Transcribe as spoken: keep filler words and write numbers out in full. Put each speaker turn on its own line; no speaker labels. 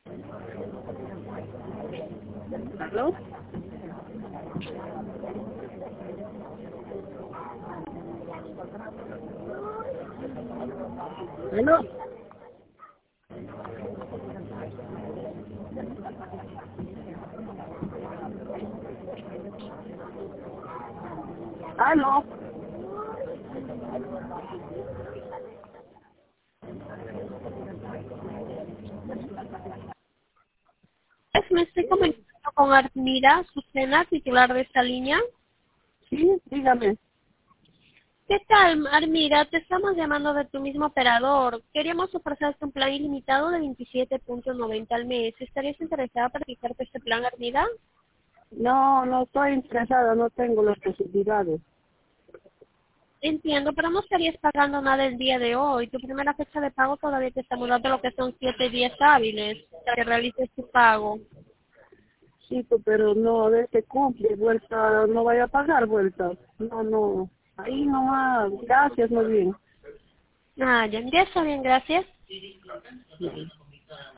¿Aló? ¿Aló? ¿Aló?
Me estoy comunicando con Armida Susana, titular de esta línea.
Sí, dígame.
¿Qué tal, Armida? Te estamos llamando de tu mismo operador. Queríamos ofrecerte un plan ilimitado de veintisiete punto noventa al mes. ¿Estarías interesada para aplicarte este plan, Armida?
No, no estoy interesada, no tengo las posibilidades.
Entiendo, pero no estarías pagando nada el día de hoy. Tu primera fecha de pago todavía te estamos dando lo que son siete días hábiles para que realices tu pago.
Sí, pues, pero no, de que cumple, vuelta, no vaya a pagar vuelta. No, no. Ahí nomás, gracias, muy bien.
Ah, ya, ya está bien, gracias.